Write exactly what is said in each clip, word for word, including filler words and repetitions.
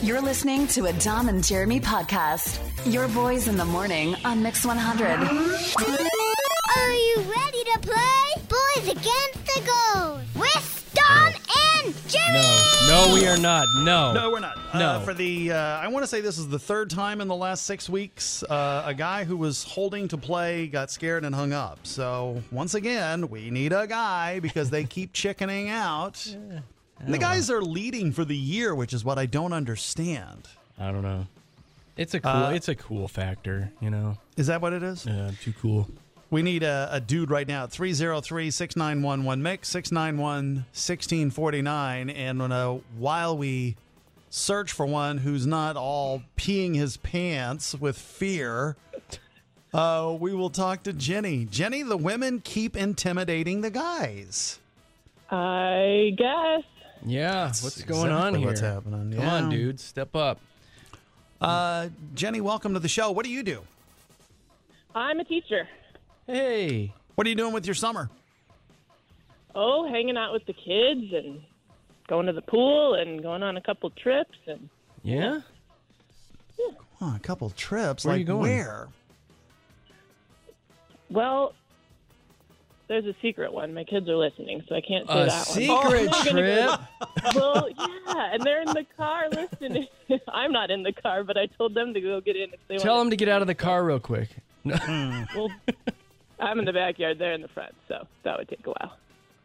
You're listening to a Dom and Jeremy podcast. Your boys in the morning on Mix one hundred. Are you ready to play Boys Against the Girls with Dom and Jeremy? No, no, we are not. No. No, we're not. No. Uh, for the, uh, I want to say this is the third time in the last six weeks, uh, a guy who was holding to play got scared and hung up. So, once again, we need a guy because they keep chickening out. Yeah. And the guys are leading for the year, which is what I don't understand. I don't know. It's a cool. Uh, it's a cool factor, you know. Is that what it is? Yeah, too cool. We need a, a dude right now at three oh three, six nine one, one mix, six nine one, one six four nine. And uh, while we search for one who's not all peeing his pants with fear, uh, we will talk to Jenny. Jenny, the women keep intimidating the guys. I guess. Yeah, That's what's going on exactly here? what's happening. Come Yeah. on, dude, step up. Uh, Jenny, welcome to the show. What do you do? I'm a teacher. Hey. What are you doing with your summer? Oh, hanging out with the kids and going to the pool and going on a couple trips and Yeah? Oh, a couple trips. Where are like you going? where? well, there's a secret one. My kids are listening, so I can't say A that secret one. Oh, trip? Well, yeah, and they're in the car listening. I'm not in the car, but I told them to go get in if they Tell want. them to get out of the car real quick. No. Well, I'm in the backyard. They're in the front, so that would take a while.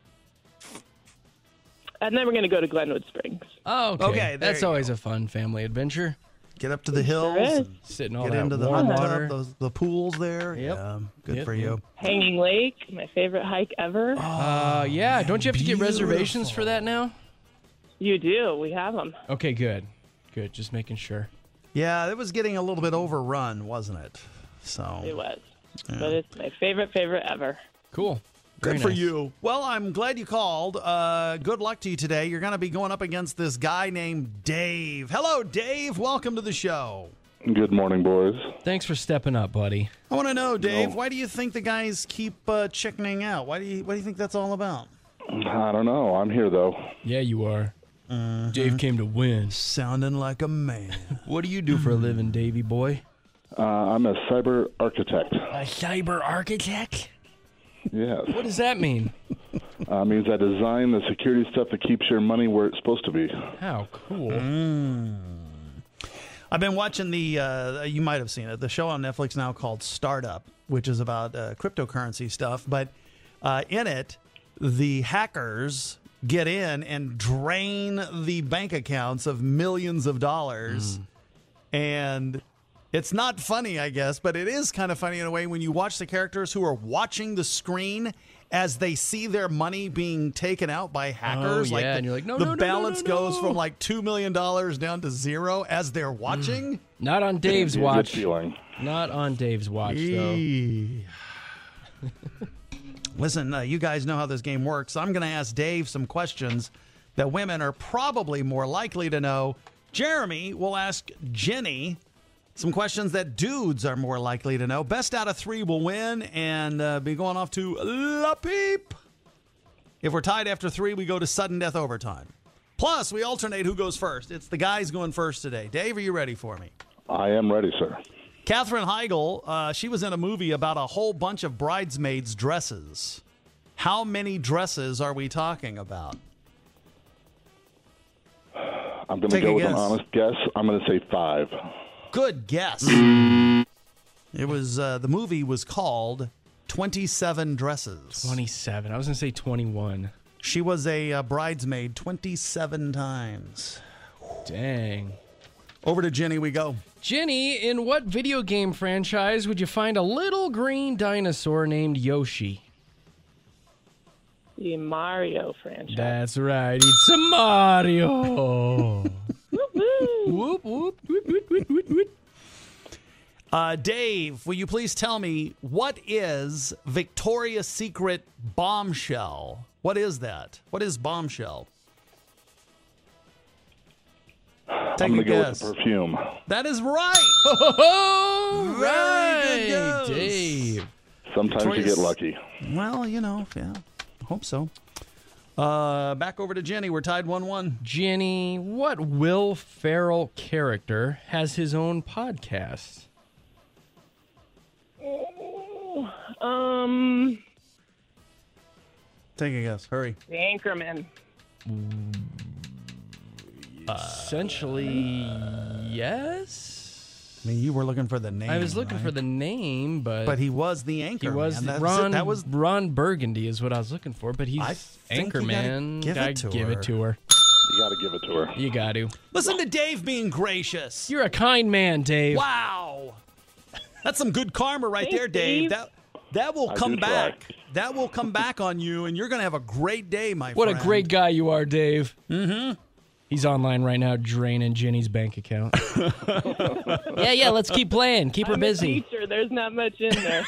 And then we're going to go to Glenwood Springs. Oh, okay. Okay, there That's you always a fun family adventure. Get up to the hills. is. and Sitting all Get that into the warm hot water. tub, those, the pools there. Yep. Yeah, good Yep, for yep. you. Hanging Lake, my favorite hike ever. Uh, yeah. Don't you have to get reservations for that now? You do. We have them. Okay, good. Good. Just making sure. Yeah, it was getting a little bit overrun, wasn't it? So It was. But it's my favorite, favorite ever. Cool. good Very for nice. you. Well, I'm glad you called. Uh, good luck to you today. You're going to be going up against this guy named Dave. Hello, Dave. Welcome to the show. Good morning, boys. Thanks for stepping up, buddy. I want to know, Dave, No. why do you think the guys keep uh, chickening out? Why do you What do you think that's all about? I don't know. I'm here, though. Yeah, you are. Mm-hmm. Dave came to win. Sounding like a man. What do you do for a living, Davey boy? Uh, I'm a cyber architect. A cyber architect? Yes. What does that mean? Uh, means I design the security stuff that keeps your money where it's supposed to be. How cool. Mm. I've been watching the, uh, you might have seen it, the show on Netflix now called Startup, which is about uh, cryptocurrency stuff. But uh, in it, the hackers get in and drain the bank accounts of millions of dollars. Mm. And it's not funny, I guess, but it is kind of funny in a way when you watch the characters who are watching the screen as they see their money being taken out by hackers. yeah, like the, and you're like, no, the no, no, no, balance no, goes no. from like two million dollars down to zero as they're watching. Not on Dave's Be a watch. Good feeling. Not on Dave's watch, though. Eee. Listen, uh, you guys know how this game works. I'm going to ask Dave some questions that women are probably more likely to know. Jeremy will ask Jenny some questions that dudes are more likely to know. Best out of three will win and uh, be going off to La Peep. If we're tied after three, we go to sudden death overtime. Plus, we alternate who goes first. It's the guys going first today. Dave, are you ready for me? I am ready, sir. Katherine Heigl, uh, she was in a movie about a whole bunch of bridesmaids' dresses. How many dresses are we talking about? I'm going to Take a go with guess. an honest guess. I'm going to say five. Good guess. It was uh, the movie was called twenty-seven Dresses. twenty-seven. I was going to say twenty-one. She was a uh, bridesmaid twenty-seven times. Dang. Over to Jenny we go. Jenny, in what video game franchise would you find a little green dinosaur named Yoshi? The Mario franchise. That's right. It's a Mario. Whoop, whoop, whoop, whoop, whoop, whoop, whoop. Uh, Dave, will you please tell me what is Victoria's Secret Bombshell? What is that? What is Bombshell? Take I'm a going to go guess. with the perfume. That is right. Oh, Very right, good guess. Dave. Sometimes you Victoria's- get lucky. Well, you know, yeah, hope so. Uh, back over to Jenny. We're tied one one. Jenny, what Will Ferrell character has his own podcast? Um, Take a guess. Hurry. the Anchorman. Essentially, yes. I mean, you were looking for the name. I was looking right? for the name, but But he was the anchor. he was man. the- That's Ron. it. That was. Ron Burgundy is what I was looking for, but he's I think you gotta Anchorman. give it Gotta to give her. it to her. You got to give it to her. You got to. Listen to Dave being gracious. You're a kind man, Dave. Wow. That's some good karma right Thanks, there, Dave. Dave. That that will I come do try. back. That will come back on you, and you're going to have a great day, my What friend. a great guy you are, Dave. Mm-hmm. He's online right now draining Jenny's bank account. yeah, yeah, let's keep playing. Keep her I'm busy. a teacher. There's not much in there.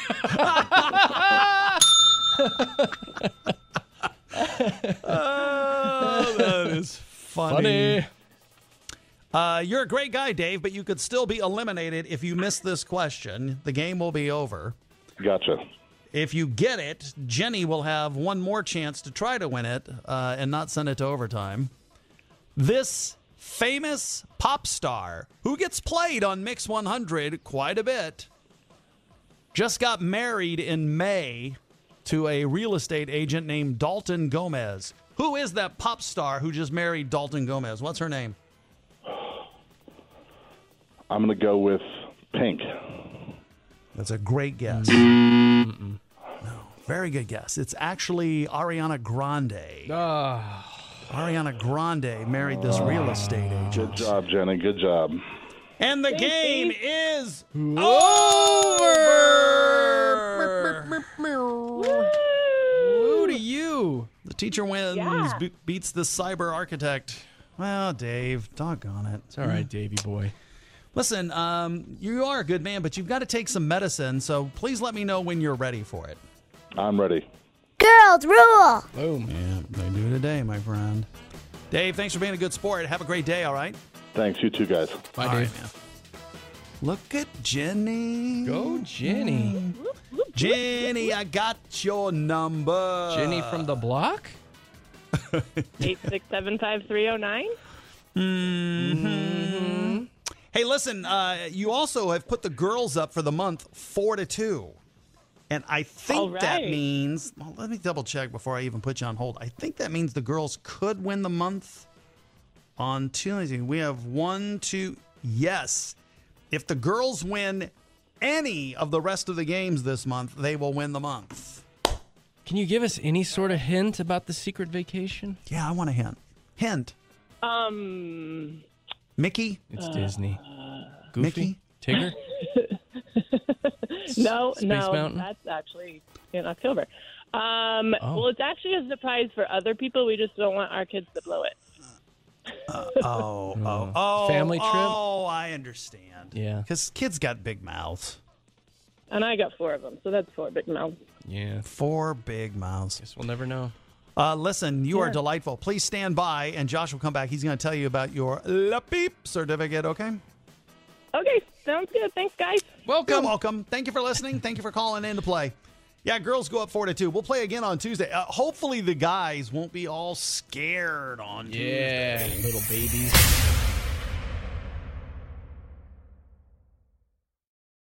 Oh, that is funny. Funny. Uh, you're a great guy, Dave, but you could still be eliminated if you miss this question. The game will be over. Gotcha. If you get it, Jenny will have one more chance to try to win it uh, and not send it to overtime. This famous pop star who gets played on Mix one hundred quite a bit just got married in May to a real estate agent named Dalton Gomez. Who is that pop star who just married Dalton Gomez? What's her name? I'm going to go with Pink. That's a great guess. No, very good guess. It's actually Ariana Grande. Ah. Ariana Grande married this real estate agent. Good job, Jenny. Good job. And the Thanks, game Dave. is Over. Woo! Woo to you. The teacher wins, Yeah. be- beats the cyber architect. Well, Dave, doggone it. It's all right, Davey boy. Listen, um, you are a good man, but you've got to take some medicine, so please let me know when you're ready for it. I'm ready. Girls rule. Boom. Yeah, they do today, my friend. Dave, thanks for being a good sport. Have a great day, all right? Thanks. You too, guys. Bye, All Dave. right, man. Look at Jenny. Go, Jenny. Jenny, I got your number. Jenny from the block? Eight six seven five three zero nine. Mm-hmm. Hey, listen, uh, you also have put the girls up for the month four to two. And I think All that right. means, well, let me double check before I even put you on hold. I think that means the girls could win the month on Tuesday. We have one, two, yes. If the girls win any of the rest of the games this month, they will win the month. Can you give us any sort of hint about the secret vacation? Yeah, I want a hint. Hint. Um, Mickey? It's Disney. Goofy? Mickey? Tigger? no, Space no, Mountain? that's actually in October. Um, Oh. Well, it's actually a surprise for other people. We just don't want our kids to blow it. Oh, oh, oh. Family trip? Oh, I understand. Yeah. Because kids got big mouths. And I got four of them, so that's four big mouths. Yeah. Four big mouths. Guess we'll never know. Uh, listen, you are Yeah. delightful. Please stand by, and Josh will come back. He's going to tell you about your La Peep certificate, okay? Okay, sounds good. Thanks, guys. You're Welcome. welcome. Thank you for listening. Thank you for calling in to play. Yeah, girls go up four to two. We'll play again on Tuesday. Uh, hopefully the guys won't be all scared on Tuesday. Yeah, little babies.